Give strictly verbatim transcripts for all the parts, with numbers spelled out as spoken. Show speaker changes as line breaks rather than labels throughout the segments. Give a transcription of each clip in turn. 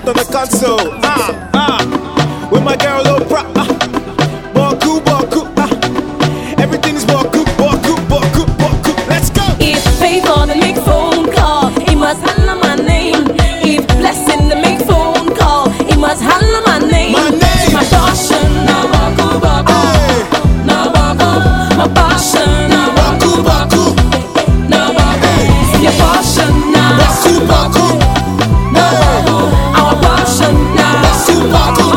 set on the console. Ah, ah. With my girl Oprah. Ah. Boku, boku. Ah. Everything is boku, boku, boku, boku. Let's go.
If favor to make phone call, he must holler my name. If blessing to make phone call, he must holler my name.
My name.
My passion, now boku, boku. Now boku, my passion, now boku, boku. Now boku, your passion, now boku, boku. Now boku, our passion, now boku, boku.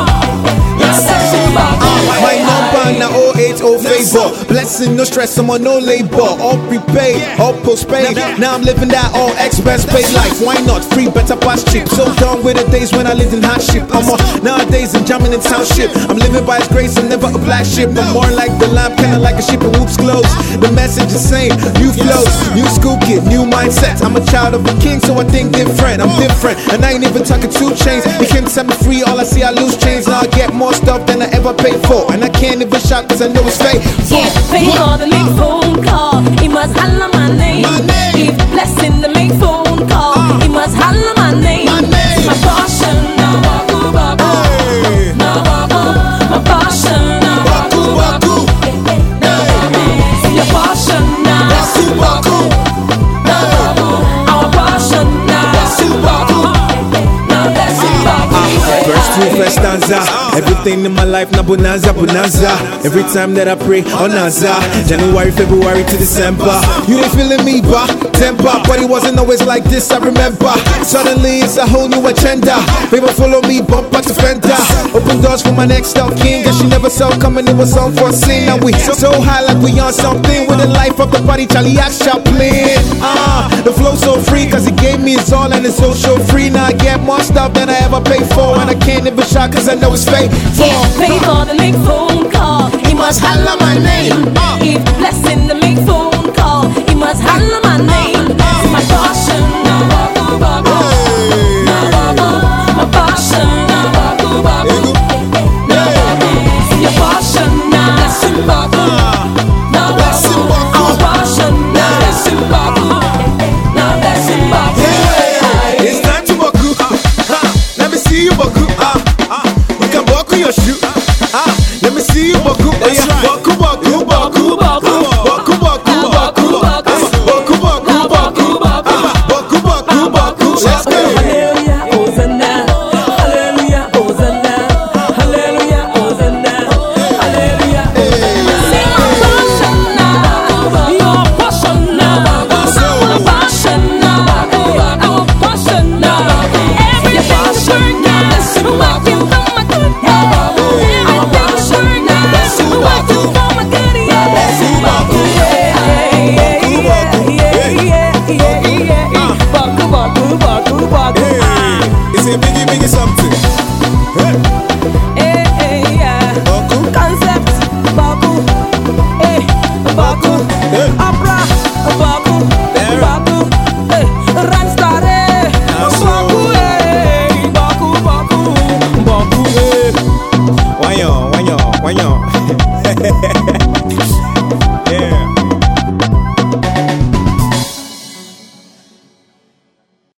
My number now oh eight oh favor. Blessing, no stress, I'm on no labor. All prepaid, all postpaid. Now I'm living that all expense paid life. Why not? Free, better pass cheap. So done with the days when I lived in hardship. I'm on nowadays I'm jamming in township. I'm living by His grace, I'm never a black ship. I'm more like the lamp, kinda like a ship in whoops close. The message is same, new flows, new school kid, new mindset. I'm a child of a king, so I think different. I'm different, and I ain't even talking two chains. He came to set me free, all I see I lose chains. Now I get more stuff than I ever paid for, and I can't even shout cause I know it's fake.
If favor to make phone call, he must holler my name.
My name.
If blessing to make phone call,
Uh.
he must holler my name.
My name.
My passion, now boku, boku.
Hey.
Now boku, my passion, now
Boku, boku.
Now boku, your passion, now
Boku, boku.
Now boku, our passion, now boku, boku. Now blessing, boku.
Verse two, first stanza. Everything in my life, na bonanza, bonanza. Every time that I pray, on Naza. January, February to December. You ain't feeling me, ba? Temper. But it wasn't always like this, I remember. Suddenly, it's a whole new agenda. People follow me, bumper to fender. Open doors for my next out king. And she never saw coming, it was unforeseen. Now we so high like we on something. With the life of the party, Charlie Ash Chaplin. Ah, the flow so free, cause he gave me his all and it's so show free. Now I get more stuff than I ever paid for. And I can't even shout cause I know it's fake.
If favor to make phone call, he must holler my name. If blessing to make phone